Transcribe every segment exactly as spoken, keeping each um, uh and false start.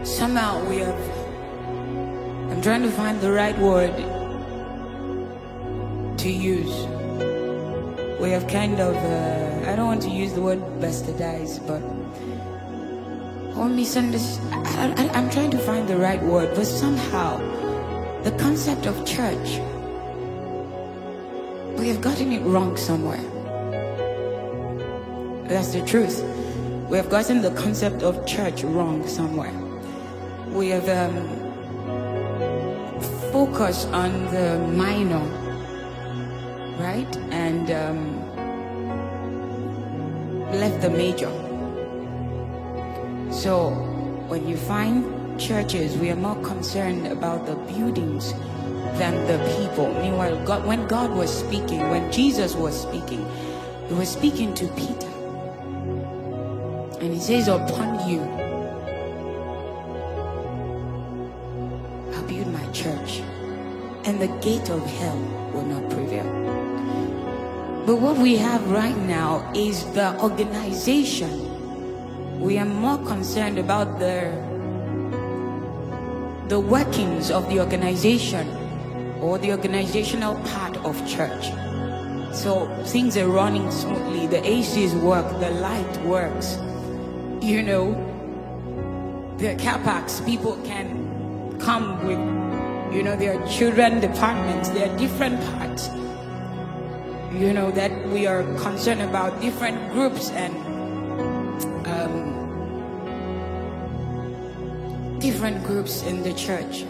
somehow we have, I'm trying to find the right word to use. We have kind of, uh, I don't want to use the word bastardized, but or misunderstood. I, I, I'm trying to find the right word, but somehow the concept of church, we have gotten it wrong somewhere. That's the truth. We have gotten the concept of church wrong somewhere. We have um, focused on the minor, right? And um, left the major. So when you find churches, we are more concerned about the buildings than the people. Meanwhile, God, when God was speaking, when Jesus was speaking, he was speaking to Peter. And he says, upon you, I'll build my church, and the gate of hell will not prevail. But what we have right now is the organization. We are more concerned about the, the workings of the organization or the organizational part of church. So things are running smoothly. The A Cs work, the light works. You know, the capacs, people can come with, you know, their children departments, there are different parts, you know, that we are concerned about, different groups and um, different groups in the church.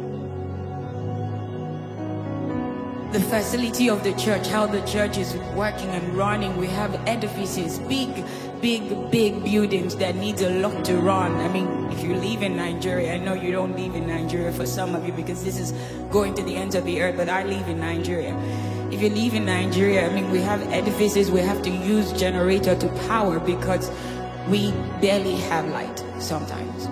The facility of the church, how the church is working and running. We have edifices, big, big, big buildings that need a lot to run. I mean, if you live in Nigeria, I know you don't live in Nigeria for some of you because this is going to the ends of the earth, but I live in Nigeria. If you live in Nigeria, I mean, we have edifices, we have to use generator to power because we barely have light sometimes.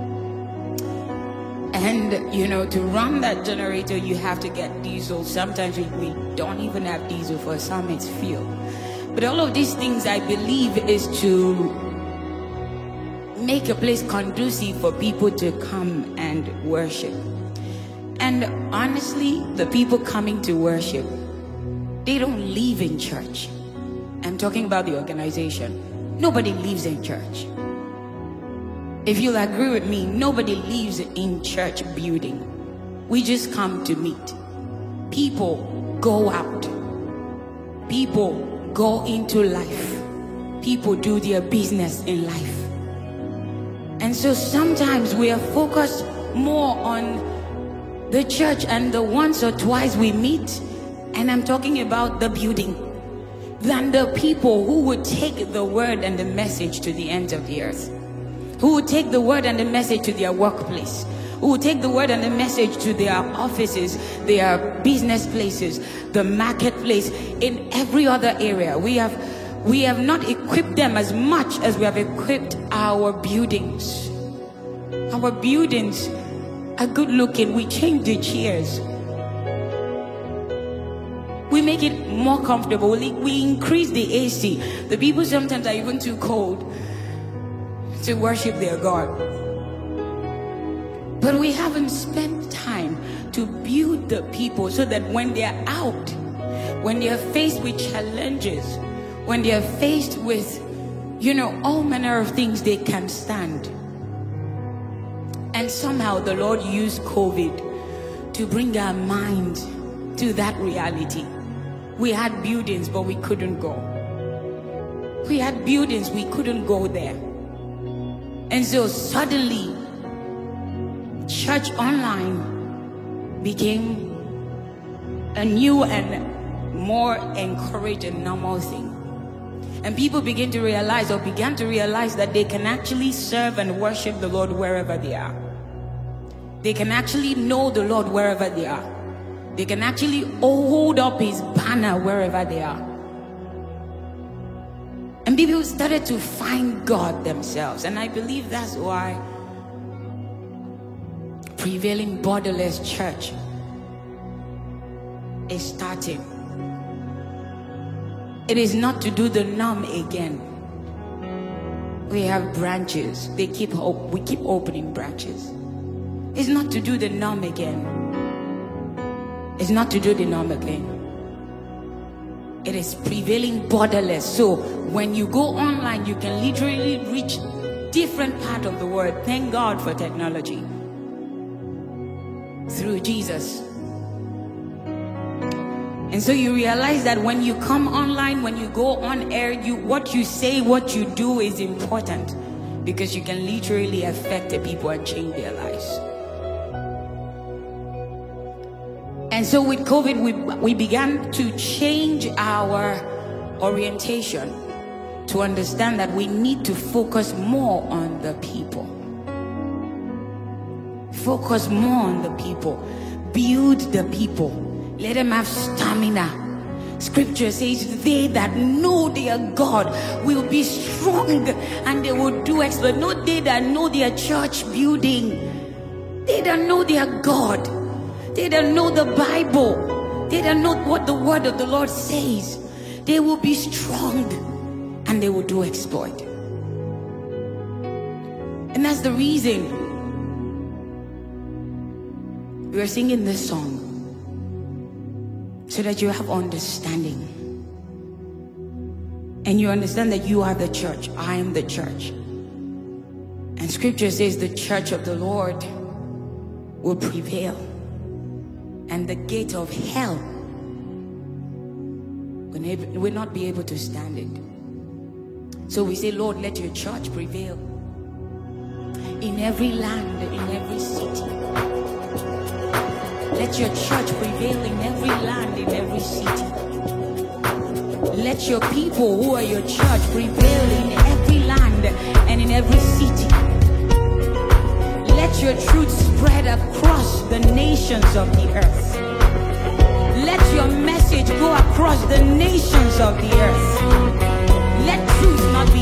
And, you know, to run that generator, you have to get diesel. Sometimes we, we don't even have diesel. For some, it's fuel. But all of these things, I believe, is to make a place conducive for people to come and worship. And honestly, the people coming to worship, they don't live in church. I'm talking about the organization. Nobody lives in church. If you'll agree with me, nobody lives in church building. We just come to meet. People go out. People go into life. People do their business in life. And so sometimes we are focused more on the church and the once or twice we meet, and I'm talking about the building, than the people who would take the word and the message to the ends of the earth. Who would take the word and the message to their workplace, who would take the word and the message to their offices, their business places, the marketplace, in every other area. We have, we have not equipped them as much as we have equipped our buildings. Our buildings are good looking. We change the chairs. We make it more comfortable. We increase the A C. The people sometimes are even too cold to worship their God. But we haven't spent time to build the people so that when they're out, when they're faced with challenges, when they're faced with, you know, all manner of things, they can stand. And somehow the Lord used COVID to bring our mind to that reality. We had buildings, but we couldn't go. We had buildings, we couldn't go there. And so suddenly, church online became a new and more encouraged and normal thing. And people begin to realize, or began to realize, that they can actually serve and worship the Lord wherever they are. They can actually know the Lord wherever they are. They can actually hold up his banner wherever they are. And people started to find God themselves. And I believe that's why Prevailing Borderless Church is starting. It is not to do the norm again. We have branches. They keep op- we keep opening branches. It's not to do the norm again. It's not to do the norm again. It is prevailing borderless. So when you go online, you can literally reach different part of the world. Thank God for technology. Through Jesus. And so you realize that when you come online, when you go on air, you what you say, what you do is important, because you can literally affect the people and change their lives. And so with COVID, we, we began to change our orientation to understand that we need to focus more on the people. Focus more on the people. Build the people. Let them have stamina. Scripture says they that know their God will be strong and they will do exploit. Not they that know their church building. They that know their God. They that know the Bible. They that know what the word of the Lord says. They will be strong and they will do exploit. And that's the reason we are singing this song. So that you have understanding. And you understand that you are the church. I am the church. And scripture says the church of the Lord will prevail. And the gate of hell will not be able to stand it. So we say, Lord, let your church prevail. In every land, in every city. Let your church prevail in every land, in every city. Let your people who are your church prevail in every land and in every city. Let your truth spread across the nations of the earth. Let your message go across the nations of the earth. Let truth not be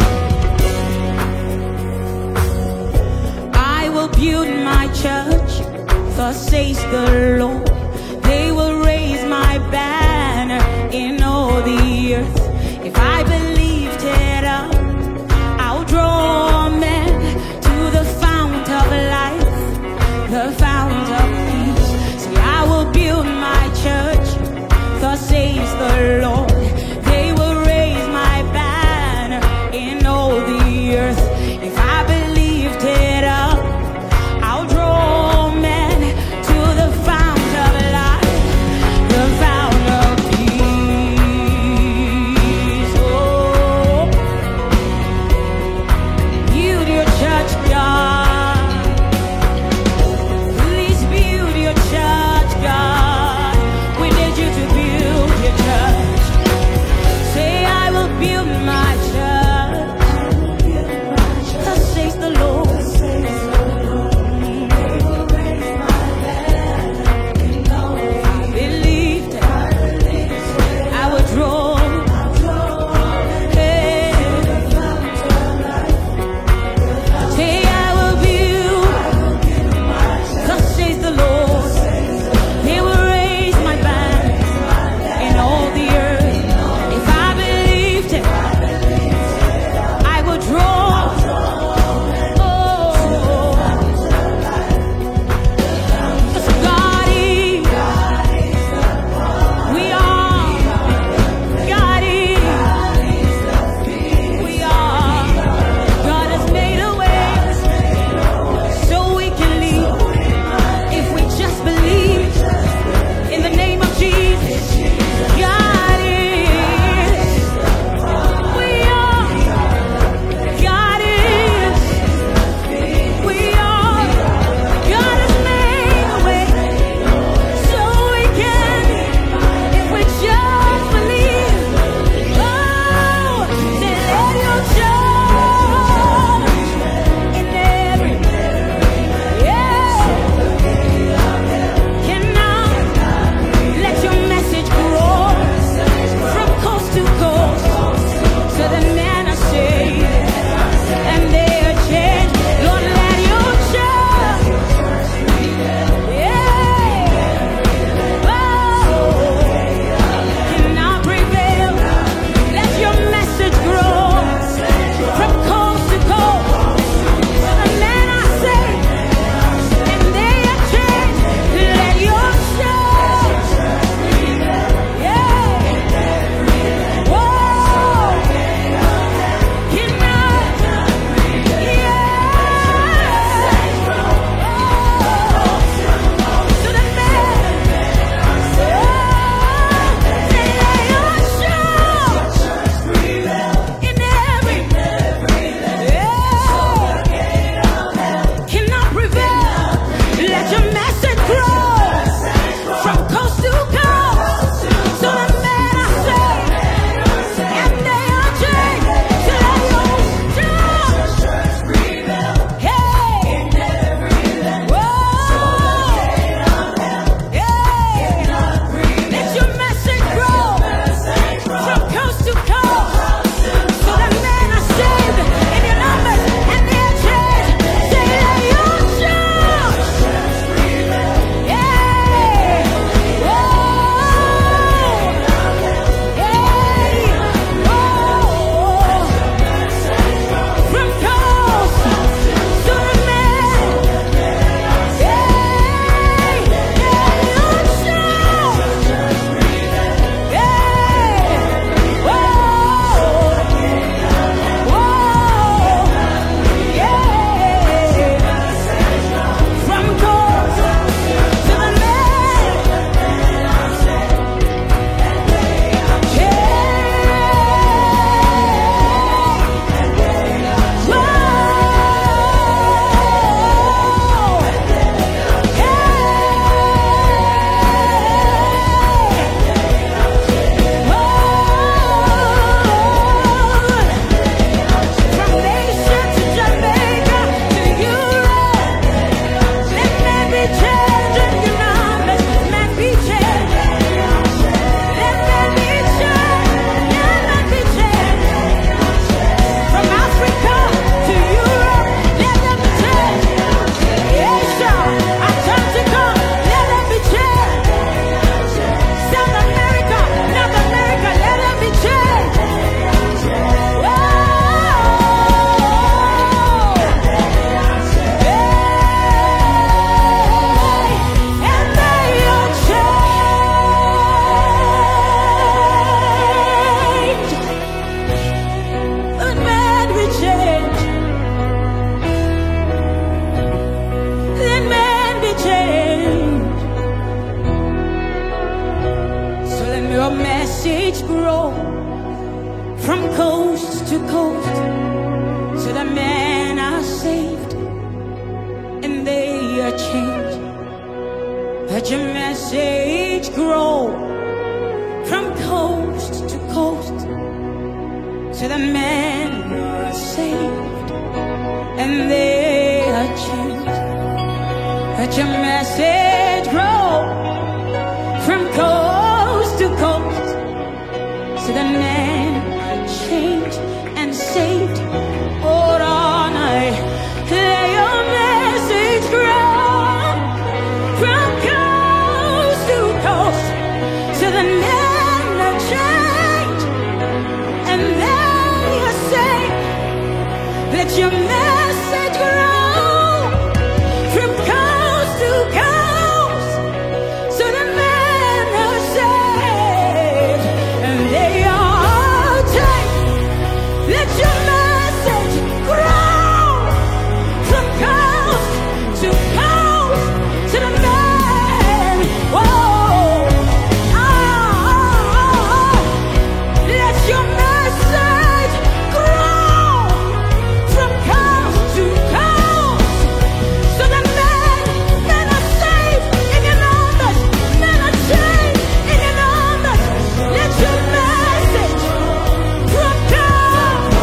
hidden. I will build my church. Thus says the Lord, they will raise my banner in all the earth. If I believed it up, I'll draw men to the fount of life, the fount of peace. See, I will build my church. Thus says the Lord, they will raise my banner in all the earth. If I believed it up, I'll draw men. Church. Let your message grow from coast to coast, so the men are saved and they are changed. Let your message grow from coast to coast, so the men are changed and saved. Hold on, I let your message grow from coast to coast, so the men are changed and they are saved. Let your message grow from coast to coast, so the men are saved and they are changed. Let your message grow from coast to coast, so the men, whoa, ah, let your message grow from coast to coast, so the men, men are saved in your numbers, men are changed in your numbers. Let your message from coast,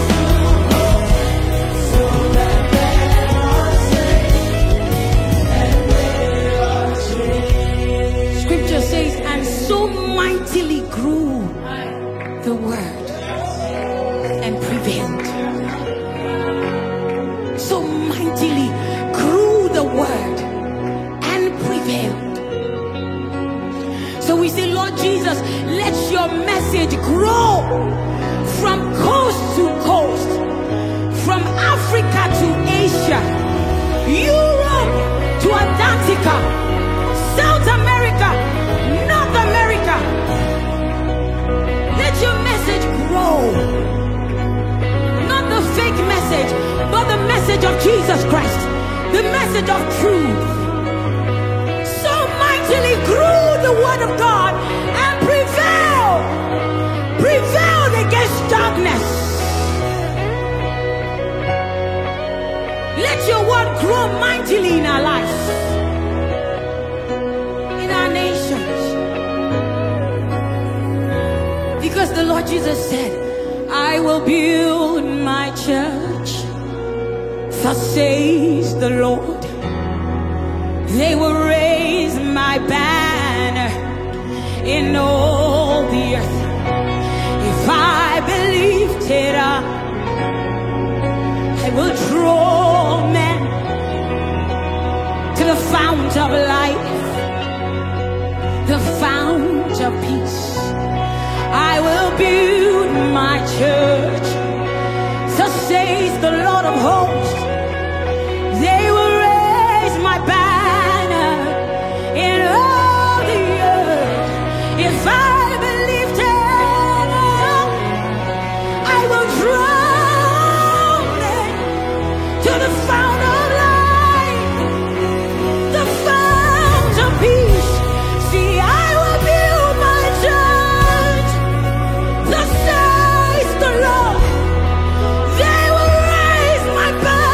so that men are saved and they are changed. Scripture says, and so mightily grew the word and prevailed. So mightily grew the word and prevailed. So we say, Lord Jesus, let your message grow from coast to coast, from Africa to Asia, Europe to Antarctica, South America, North America. Let your message grow. Not the fake message, but the message of Jesus Christ, the message of truth. So mightily grew the word of God and prevailed, prevailed against darkness. Let your word grow mightily in our lives, in our nations. Because the Lord Jesus said, I will build my church, thus says the Lord. They will raise my banner in all the earth. If I be lifted up, I will draw men to the fount of life, the fount of peace. I will build my church, thus says the Lord of hosts. They will raise my banner in all the earth. If I be lifted up, I will draw men to the fount of life, the fount of peace. See, I will build my church, thus says the Lord. They will raise my banner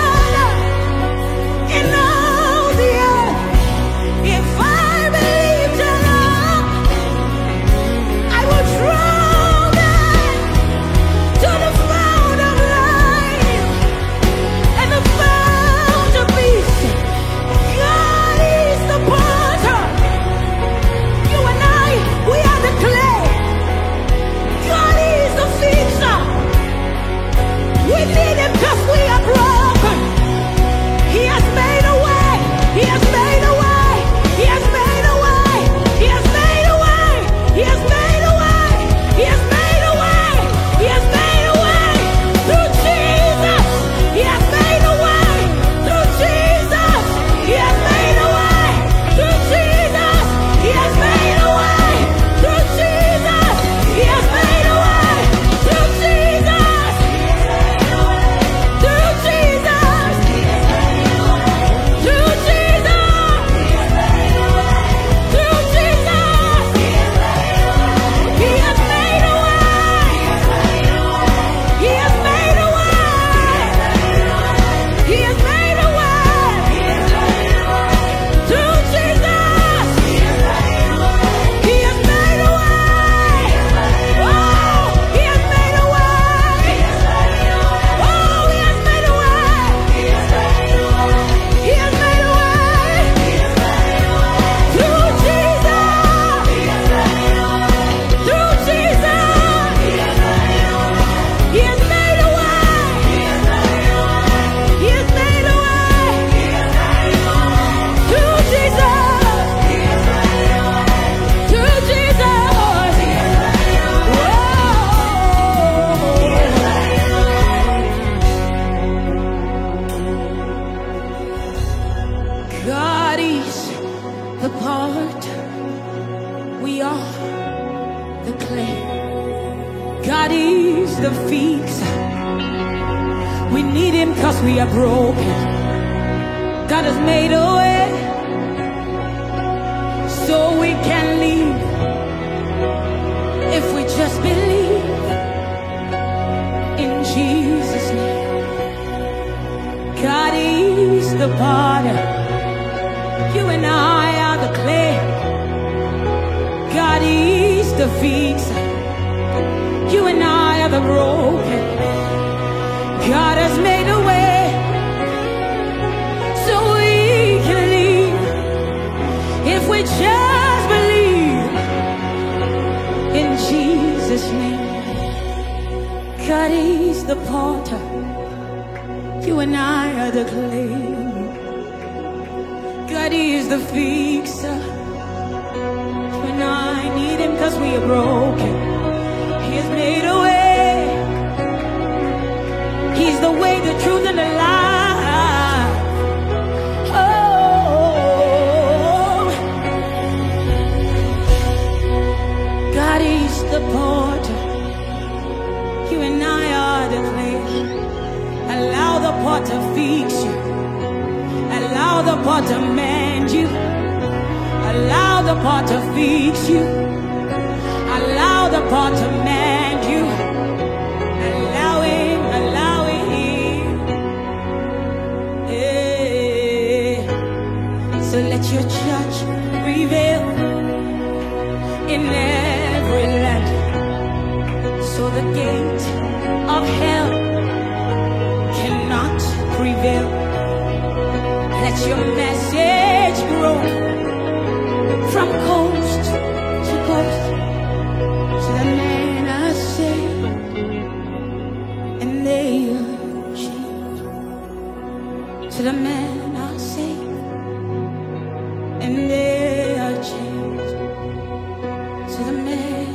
the pot, we are the clay. God is the fixer. We need him cause we are broken. God has made a way so we can live if we just believe in Jesus' name. God is the potter, you and I are the clay. God is the fixer, you and I are the broken. God has made a way so we can live if we just believe in Jesus' name. God is the potter, you and I are the clay. God is the fixer, you and I need him cause we are broken. He has made a way. He's the way, the truth, and the life. Oh, God is the potter, you and I are the clay. Allow the potter fix you. Allow the potter mend you. Allow the potter fix you. Allow the potter mend you. Allow him, allow him. Yeah. So let your church prevail in every land, so the gate of hell cannot prevail. Let your message grow from coast to coast, so that men are saved and they are changed. So the men are saved and they are changed. So the men